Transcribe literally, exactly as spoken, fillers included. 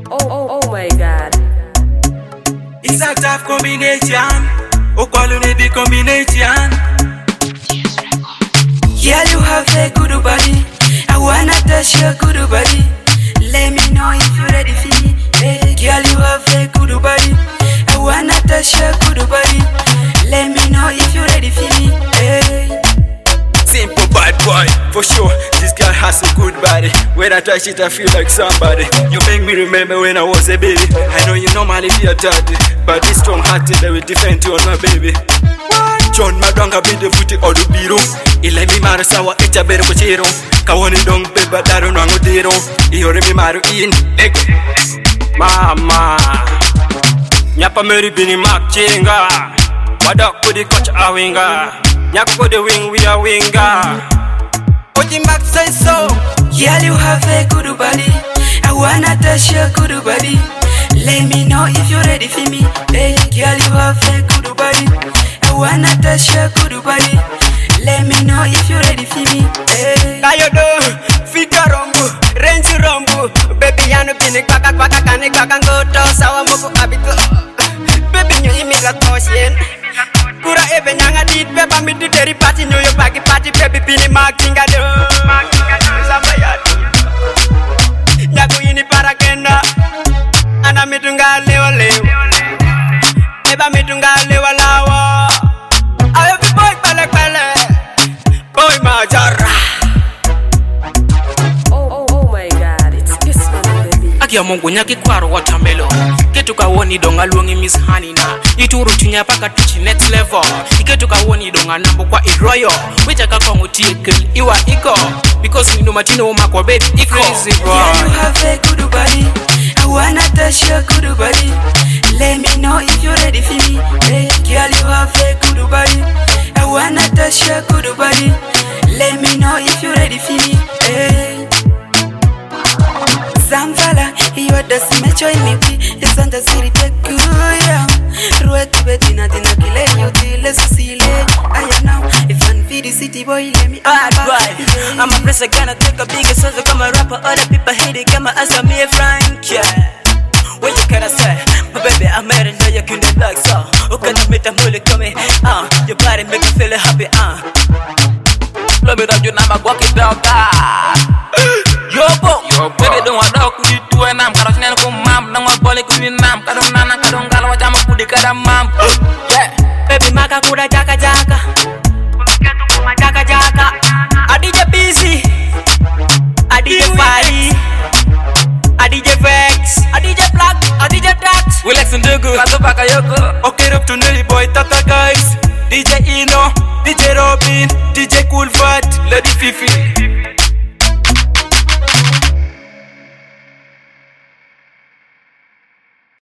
Oh, oh, oh my God. It's a tough combination. Oh, call you the combination. Yeah, you have a good body. I wanna touch your good body. Let me know if you're ready for me. Hey, girl, you have a good body. I wanna touch your good body. Let me know if you're ready for me. Hey. Simple bad boy, for sure. This girl has a good body. When I touch it, I feel like somebody. You make me remember when I was a baby. I know you normally be a daddy, but this strong hearted, they will defend you on my baby. John Madonga be the footy or the biro. Ile mi maru sawa echa bere kuchiro. Kawoni dong peba daru nango diro. Iore mi maru in eko. Mama Nyapa meri bini mak chinga. Wadak kudi coach awinga. Nyak kudi wing we are winga. Oji mak say so. Girl, you have a good body. I wanna touch your good body. Let me know if you're ready for me. Hey, girl, you have a good body. I wanna touch your good body. Let me know if you're ready for me. Hey. Kayodo, fika rombu, range rombu. Baby yanu bini kwaka kwaka kani kwaka ngoto. Sawa moku abito. Baby nyu imiga tosien. Kura ebe nyanga dit beba midu deri party New York bagi party baby bini mak chinga do. Sama yadu. Nyaku ini para kenda. Ana midunga lewa lewa. Eba midunga lewa lawa. Ayo bi boy pale pale. Boy majara. Oh, oh, oh my God. It's this one, baby. Akia Mungu nyaki kwaro watermelon. Ketuka woni donga luongi Miss Hanina. Ituru tunya paka tuchi next level. Iketuka woni donga nambo kwa iroyo. Wecha kako ngutie kill iwa iko. Because ni numatino umakwa baby iko. Crazy boy. Yeah, you have a good body. I wanna touch your good body. Let me know if you're ready for me. Hey, girl, you have a good body. I wanna touch your good body. Let me know if you're ready for me. Hey. Zamfala, you are the smash in me. It's on the city, Pekuya. Ruetu betina tina kile nyoti le susile. I am now if I'm feed the city boy, let me. Bad boy, I'm a press again. I take a bigger sense of come a rapper. Other people hate it, come as a me Frank. Yeah. What you can I say? My baby, I'm married, now you can like so. Okay, I meet a mullet coming. Uh, your body make me feel happy. Uh, love me that you know I'm walking down. Yo, bo, baby, don't want to do two and I'm gonna snap from mom. No one calling you in mom. I don't know, I don't know what I'm gonna put the mom. Yeah, baby, Maka Kuda Jaka Jaka. Jaka Jaka. I D J busy. I D J Fari. I D J Vex. I D J Black. I D J Dax. We like some Dugu. Katopaka Yoko. Okay, up to Nelly Boy, Tata guys. D J Ino, D J Robin, D J Cool Fat, Lady Fifi.